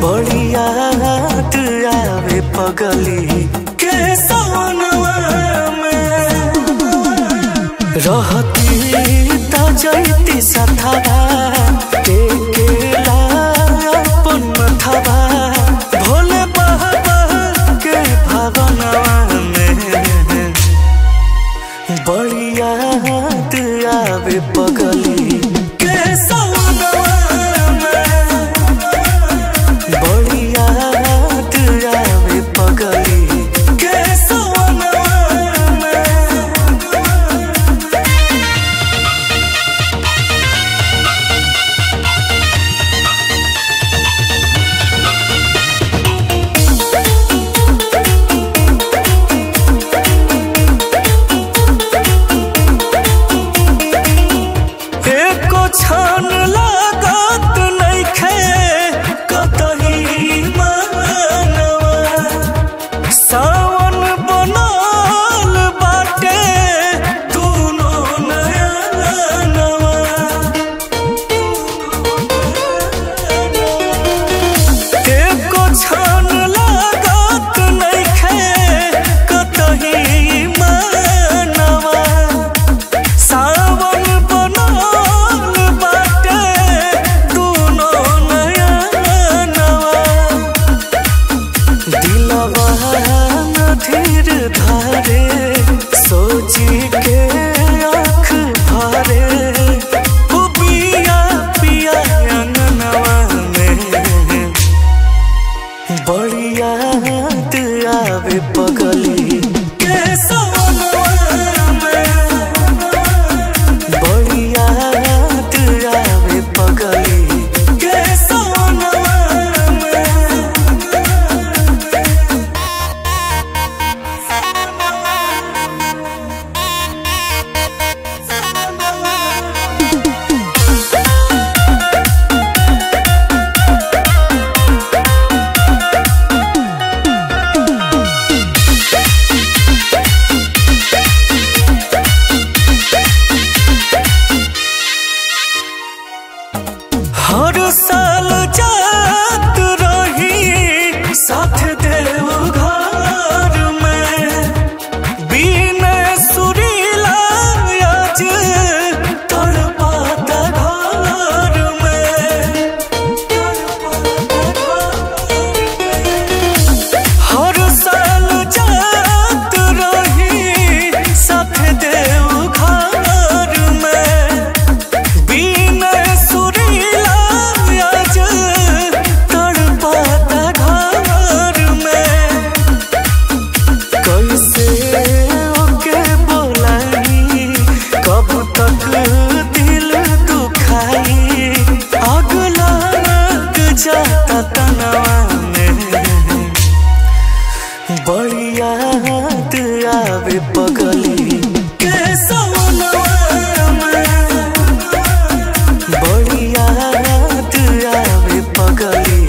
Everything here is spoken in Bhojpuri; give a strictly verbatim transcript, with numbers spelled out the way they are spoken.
बढ़िया आवे पगली के सवनवा में रहती त जैती सथवा टेकेला अपन मथवा भोले बाबा के भवनवा में बढ़िया आवे पगली के सवनवा छान लागत नइखे कतही मनवा सावन बनल बाटे दुनो नयनवा एको छान लागत नइखे कतही मनवा सावन सोची के आँख भरे पिया पिया अंगनवा में बढ़िया आवे पगली के सवनवा में बढ़िया आवे पगली के सवनवा हर साल जात रही साथ देव घर में बिना सुरीला आज तड़पाता घर में हर साल जात रही साथ देव घर में बिना जाता तनवा में बढ़िया आवे पगली के सवनवा में बढ़िया आवे पगली।